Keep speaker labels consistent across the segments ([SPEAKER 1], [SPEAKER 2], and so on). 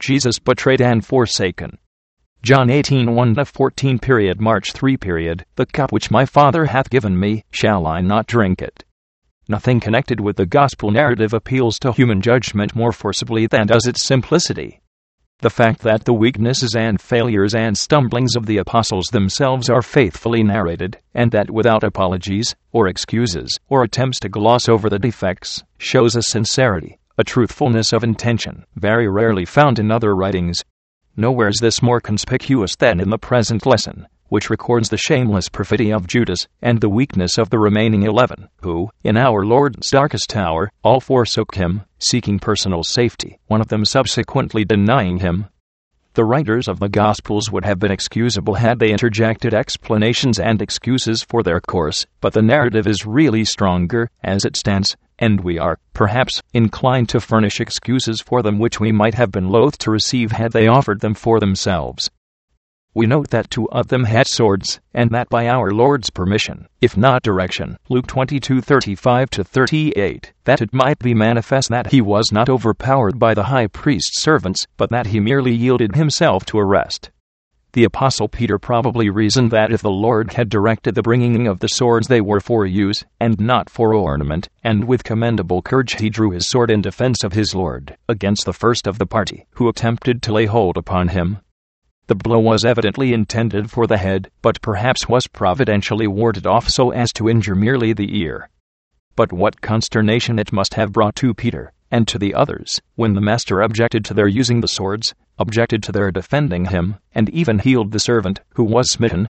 [SPEAKER 1] Jesus betrayed and forsaken. John 18:1-14. March 3. The cup which my Father hath given me, shall I not drink it? Nothing connected with the gospel narrative appeals to human judgment more forcibly than does its simplicity. The fact that the weaknesses and failures and stumblings of the apostles themselves are faithfully narrated, and that without apologies, or excuses, or attempts to gloss over the defects, shows a sincerity, a truthfulness of intention, very rarely found in other writings. Nowhere is this more conspicuous than in the present lesson, which records the shameless perfidy of Judas and the weakness of the remaining 11, who, in our Lord's darkest hour, all forsook him, seeking personal safety, one of them subsequently denying him. The writers of the Gospels would have been excusable had they interjected explanations and excuses for their course, but the narrative is really stronger as it stands, and we are, perhaps, inclined to furnish excuses for them which we might have been loath to receive had they offered them for themselves. We note that 2 of them had swords, and that by our Lord's permission, if not direction, Luke 22:35-38, that it might be manifest that he was not overpowered by the high priest's servants, but that he merely yielded himself to arrest. The Apostle Peter probably reasoned that if the Lord had directed the bringing of the swords they were for use, and not for ornament, and with commendable courage he drew his sword in defense of his Lord, against the first of the party, who attempted to lay hold upon him. The blow was evidently intended for the head, but perhaps was providentially warded off so as to injure merely the ear. But what consternation it must have brought to Peter, and to the others, when the master objected to their using the swords, objected to their defending him, and even healed the servant who was smitten.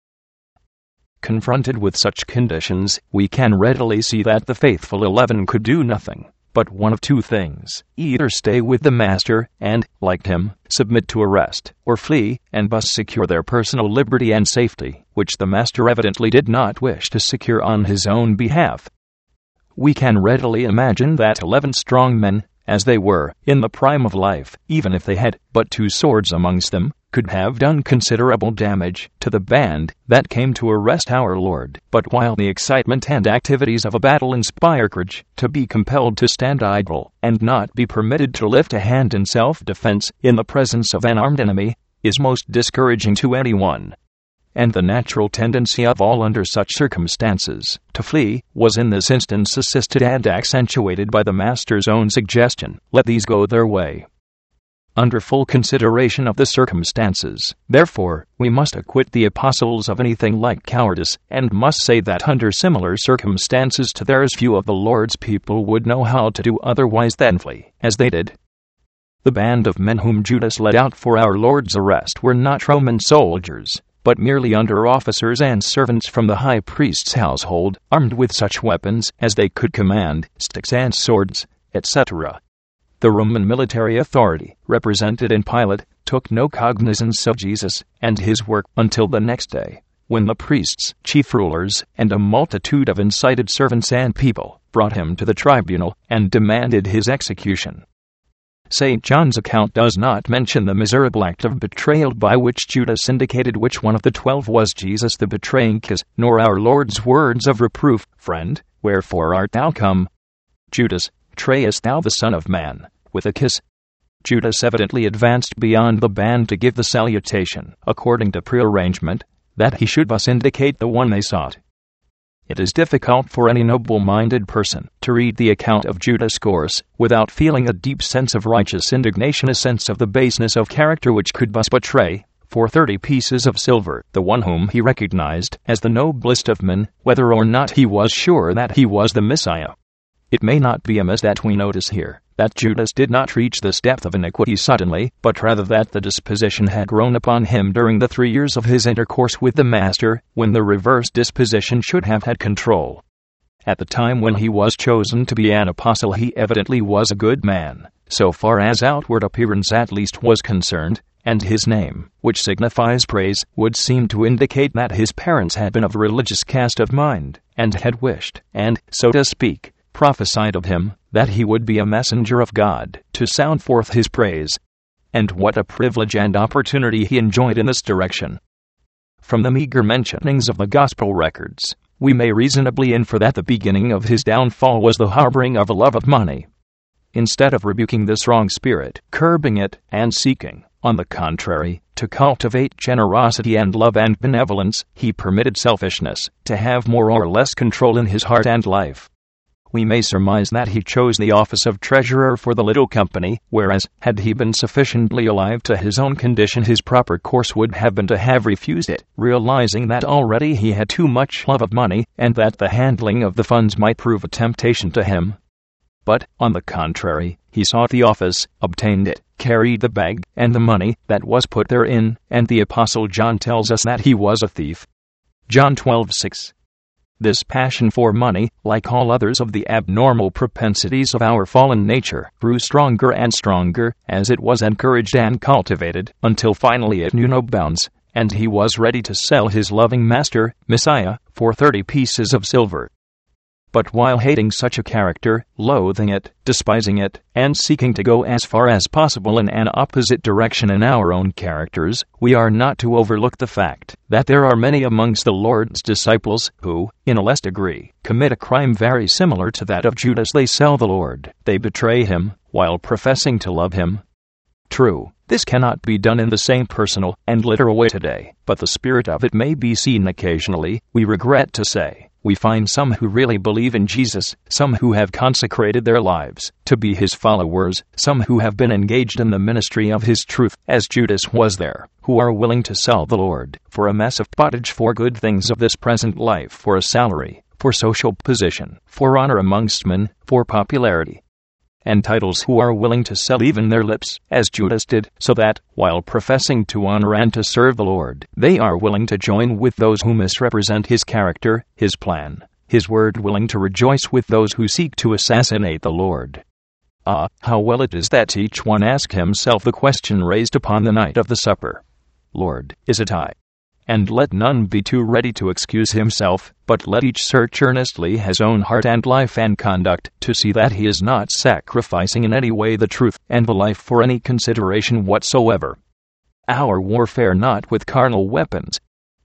[SPEAKER 1] Confronted with such conditions, we can readily see that the faithful 11 could do nothing but one of 2 things: either stay with the master and, like him, submit to arrest, or flee, and thus secure their personal liberty and safety, which the master evidently did not wish to secure on his own behalf. We can readily imagine that 11 strong men, as they were, in the prime of life, even if they had but 2 swords amongst them, could have done considerable damage to the band that came to arrest our Lord. But while the excitement and activities of a battle inspire courage, to be compelled to stand idle, and not be permitted to lift a hand in self-defense in the presence of an armed enemy, is most discouraging to anyone. And the natural tendency of all under such circumstances to flee was in this instance assisted and accentuated by the Master's own suggestion: let these go their way. Under full consideration of the circumstances, therefore, we must acquit the apostles of anything like cowardice, and must say that under similar circumstances to theirs few of the Lord's people would know how to do otherwise than flee, as they did. The band of men whom Judas led out for our Lord's arrest were not Roman soldiers, but merely under-officers and servants from the high priest's household, armed with such weapons as they could command, sticks and swords, etc. The Roman military authority, represented in Pilate, took no cognizance of Jesus and his work until the next day, when the priests, chief rulers, and a multitude of incited servants and people brought him to the tribunal and demanded his execution. St. John's account does not mention the miserable act of betrayal by which Judas indicated which one of the 12 was Jesus the betraying kiss, nor our Lord's words of reproof: "Friend, wherefore art thou come? Judas, betrayest thou the Son of Man with a kiss?" Judas evidently advanced beyond the band to give the salutation, according to prearrangement, that he should thus indicate the one they sought. It is difficult for any noble-minded person to read the account of Judas' course without feeling a deep sense of righteous indignation, a sense of the baseness of character which could thus betray, for 30 pieces of silver, the one whom he recognized as the noblest of men, whether or not he was sure that he was the Messiah. It may not be amiss that we notice here that Judas did not reach this depth of iniquity suddenly, but rather that the disposition had grown upon him during the 3 years of his intercourse with the Master, when the reverse disposition should have had control. At the time when he was chosen to be an apostle, he evidently was a good man, so far as outward appearance at least was concerned, and his name, which signifies praise, would seem to indicate that his parents had been of a religious cast of mind, and had wished, and, so to speak, prophesied of him, that he would be a messenger of God, to sound forth his praise. And what a privilege and opportunity he enjoyed in this direction. From the meager mentionings of the Gospel records, we may reasonably infer that the beginning of his downfall was the harboring of a love of money. instead of rebuking this wrong spirit, curbing it, and seeking, on the contrary, to cultivate generosity and love and benevolence, he permitted selfishness to have more or less control in his heart and life. We may surmise that he chose the office of treasurer for the little company, whereas, had he been sufficiently alive to his own condition, his proper course would have been to have refused it, realizing that already he had too much love of money, and that the handling of the funds might prove a temptation to him. But, on the contrary, he sought the office, obtained it, carried the bag, and the money that was put therein, and the Apostle John tells us that he was a thief. John 12:6. This passion for money, like all others of the abnormal propensities of our fallen nature, grew stronger and stronger, as it was encouraged and cultivated, until finally it knew no bounds, and he was ready to sell his loving master, Messiah, for 30 pieces of silver. But while hating such a character, loathing it, despising it, and seeking to go as far as possible in an opposite direction in our own characters, we are not to overlook the fact that there are many amongst the Lord's disciples who, in a less degree, commit a crime very similar to that of Judas. They sell the Lord, they betray him, while professing to love him. True, this cannot be done in the same personal and literal way today, but the spirit of it may be seen occasionally, we regret to say. We find some who really believe in Jesus, some who have consecrated their lives to be his followers, some who have been engaged in the ministry of his truth, as Judas was there, who are willing to sell the Lord for a mess of pottage, for good things of this present life, for a salary, for social position, for honor amongst men, for popularity and titles, who are willing to sell even their lips, as Judas did, so that, while professing to honor and to serve the Lord, they are willing to join with those who misrepresent his character, his plan, his word, willing to rejoice with those who seek to assassinate the Lord. Ah, how well it is that each one ask himself the question raised upon the night of the supper. Lord, is it I? And let none be too ready to excuse himself, but let each search earnestly his own heart and life and conduct, to see that he is not sacrificing in any way the truth and the life for any consideration whatsoever. Our warfare not with carnal weapons.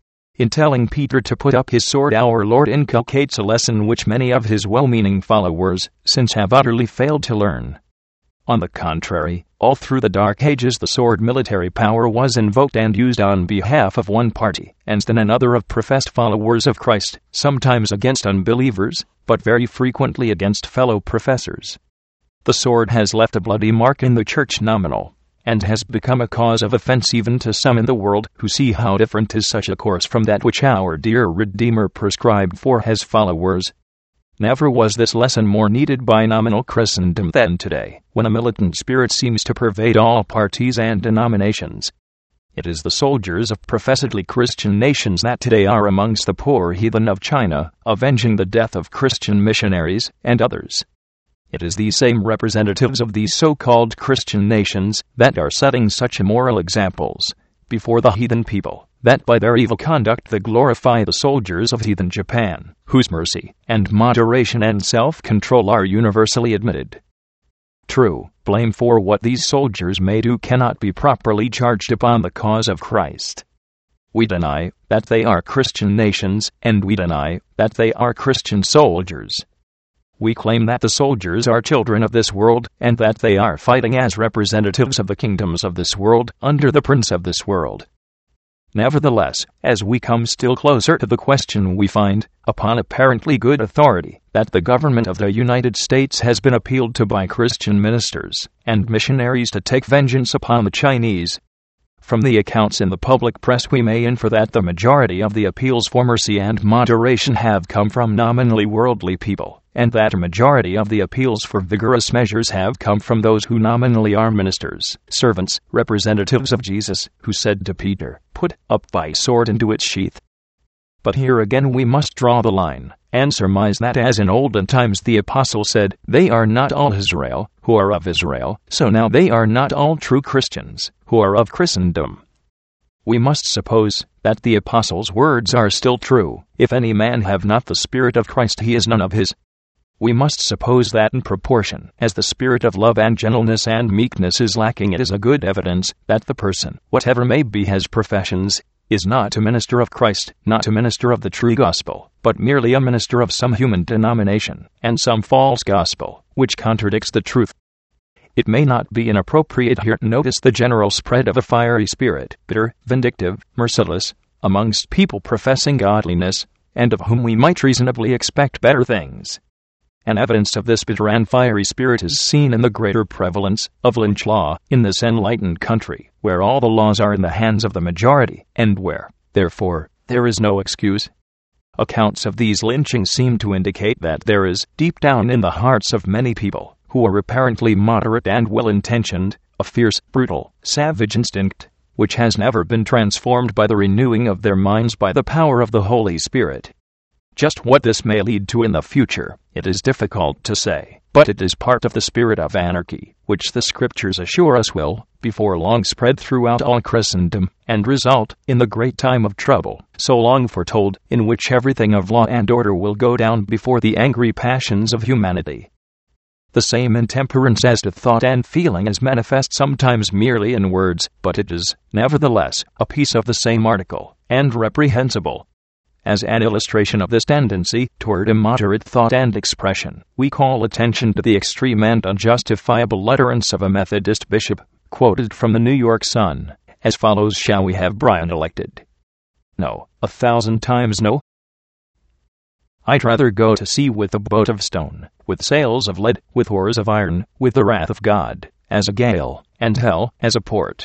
[SPEAKER 1] In telling Peter to put up his sword, our Lord inculcates a lesson which many of his well-meaning followers since have utterly failed to learn. On the contrary, all through the Dark Ages the sword military power was invoked and used on behalf of one party, and then another of professed followers of Christ, sometimes against unbelievers, but very frequently against fellow professors. The sword has left a bloody mark in the church nominal, and has become a cause of offense even to some in the world, who see how different is such a course from that which our dear Redeemer prescribed for his followers. Never was this lesson more needed by nominal Christendom than today, when a militant spirit seems to pervade all parties and denominations. It is the soldiers of professedly Christian nations that today are amongst the poor heathen of China, avenging the death of Christian missionaries and others. It is these same representatives of these so-called Christian nations that are setting such immoral examples before the heathen people, that by their evil conduct they glorify the soldiers of heathen Japan, whose mercy and moderation and self-control are universally admitted. True, blame for what these soldiers may do cannot be properly charged upon the cause of Christ. We deny that they are Christian nations, and we deny that they are Christian soldiers. We claim that the soldiers are children of this world, and that they are fighting as representatives of the kingdoms of this world, under the prince of this world. Nevertheless, as we come still closer to the question, we find, upon apparently good authority, that the government of the United States has been appealed to by Christian ministers and missionaries to take vengeance upon the Chinese. From the accounts in the public press we may infer that the majority of the appeals for mercy and moderation have come from nominally worldly people, and that a majority of the appeals for vigorous measures have come from those who nominally are ministers, servants, representatives of Jesus, who said to Peter, "Put up thy sword into its sheath." But here again we must draw the line, and surmise that as in olden times the apostle said, "They are not all Israel, who are of Israel," so now they are not all true Christians, who are of Christendom. We must suppose that the apostle's words are still true, "If any man have not the Spirit of Christ, he is none of his." We must suppose that in proportion as the spirit of love and gentleness and meekness is lacking, it is a good evidence that the person, whatever may be his professions, is not a minister of Christ, not a minister of the true gospel, but merely a minister of some human denomination, and some false gospel, which contradicts the truth. it may not be inappropriate here to notice the general spread of a fiery spirit, bitter, vindictive, merciless, amongst people professing godliness, and of whom we might reasonably expect better things. An evidence of this bitter and fiery spirit is seen in the greater prevalence of lynch law in this enlightened country, where all the laws are in the hands of the majority, and where, therefore, there is no excuse. Accounts of these lynchings seem to indicate that there is, deep down in the hearts of many people, who are apparently moderate and well-intentioned, a fierce, brutal, savage instinct, which has never been transformed by the renewing of their minds by the power of the Holy Spirit. Just what this may lead to in the future, it is difficult to say, but it is part of the spirit of anarchy, which the Scriptures assure us will, before long, spread throughout all Christendom, and result in the great time of trouble, so long foretold, in which everything of law and order will go down before the angry passions of humanity. The same intemperance as to thought and feeling is manifest sometimes merely in words, but it is, nevertheless, a piece of the same article, and reprehensible. As an illustration of this tendency toward immoderate thought and expression, we call attention to the extreme and unjustifiable utterance of a Methodist bishop, quoted from the New York Sun, as follows: "Shall we have Bryan elected? No, 1,000 times no. I'd rather go to sea with a boat of stone, with sails of lead, with oars of iron, with the wrath of God as a gale, and hell as a port."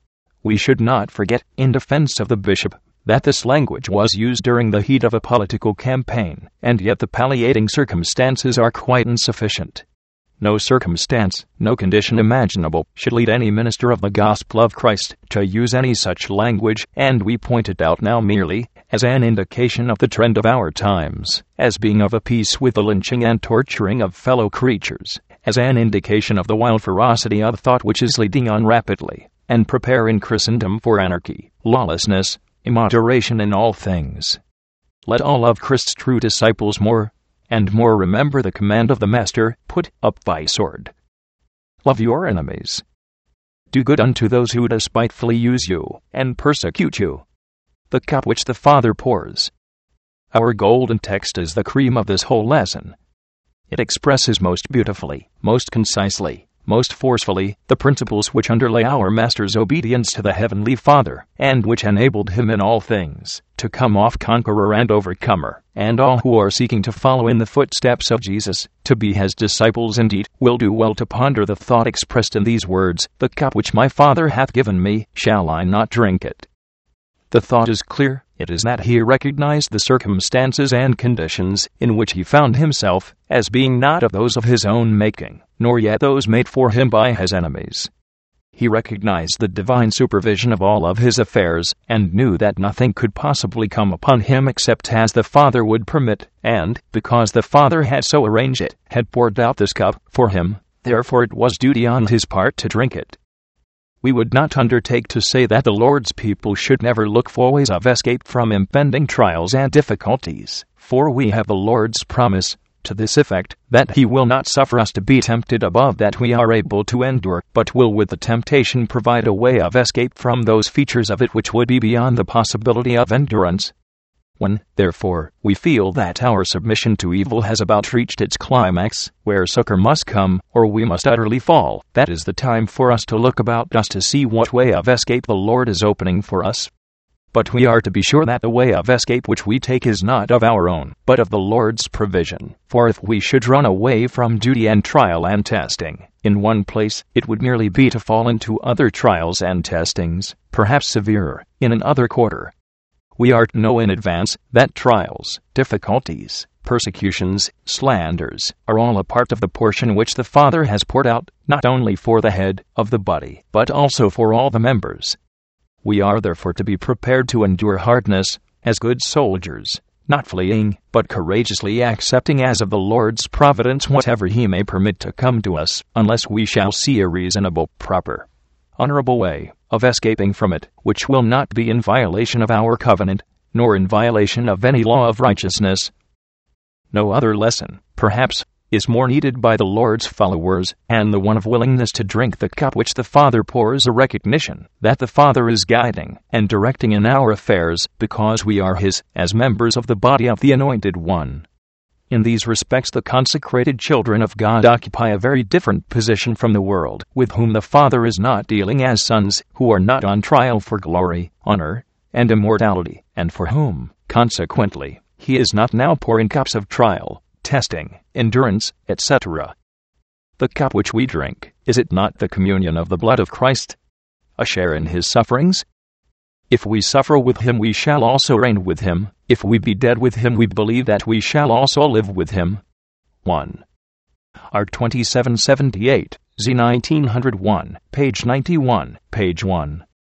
[SPEAKER 1] We should not forget, in defense of the bishop, that this language was used during the heat of a political campaign, and yet the palliating circumstances are quite insufficient. No circumstance, no condition imaginable, should lead any minister of the gospel of Christ to use any such language, and we point it out now merely as an indication of the trend of our times, as being of a piece with the lynching and torturing of fellow creatures, as an indication of the wild ferocity of thought which is leading on rapidly, and preparing Christendom for anarchy, lawlessness, immoderation in all things. Let all of Christ's true disciples more and more remember the command of the Master, "Put up thy sword. Love your enemies. Do good unto those who despitefully use you and persecute you." The cup which the Father pours. Our golden text is the cream of this whole lesson. It expresses most beautifully, most concisely, most forcefully, the principles which underlay our Master's obedience to the Heavenly Father, and which enabled him in all things to come off conqueror and overcomer, and all who are seeking to follow in the footsteps of Jesus, to be his disciples indeed, will do well to ponder the thought expressed in these words: "The cup which my Father hath given me, shall I not drink it?" The thought is clear. It is that he recognized the circumstances and conditions in which he found himself as being not of those of his own making, nor yet those made for him by his enemies. He recognized the divine supervision of all of his affairs, and knew that nothing could possibly come upon him except as the Father would permit, and, because the Father had so arranged it, had poured out this cup for him, therefore it was duty on his part to drink it. We would not undertake to say that the Lord's people should never look for ways of escape from impending trials and difficulties, for we have the Lord's promise to this effect, that he will not suffer us to be tempted above that we are able to endure, but will with the temptation provide a way of escape from those features of it which would be beyond the possibility of endurance. When, therefore, we feel that our submission to evil has about reached its climax, where succor must come, or we must utterly fall, that is the time for us to look about us to see what way of escape the Lord is opening for us. But we are to be sure that the way of escape which we take is not of our own, but of the Lord's provision. For if we should run away from duty and trial and testing in one place, it would merely be to fall into other trials and testings, perhaps severer, in another quarter. We are to know in advance that trials, difficulties, persecutions, slanders, are all a part of the portion which the Father has poured out, not only for the head of the body, but also for all the members. We are therefore to be prepared to endure hardness, as good soldiers, not fleeing, but courageously accepting as of the Lord's providence whatever he may permit to come to us, unless we shall see a reasonable, proper, honorable way of escaping from it, which will not be in violation of our covenant, nor in violation of any law of righteousness. No other lesson, perhaps, is more needed by the Lord's followers, and the one of willingness to drink the cup which the Father pours, a recognition that the Father is guiding and directing in our affairs, because we are his, as members of the body of the Anointed One. In these respects the consecrated children of God occupy a very different position from the world, with whom the Father is not dealing as sons, who are not on trial for glory, honor, and immortality, and for whom, consequently, he is not now pouring cups of trial, testing, endurance, etc. The cup which we drink, is it not the communion of the blood of Christ? A share in his sufferings? If we suffer with him, we shall also reign with him. If we be dead with him, we believe that we shall also live with him. 1. R. 2778, Z 1901, page 91, page 1.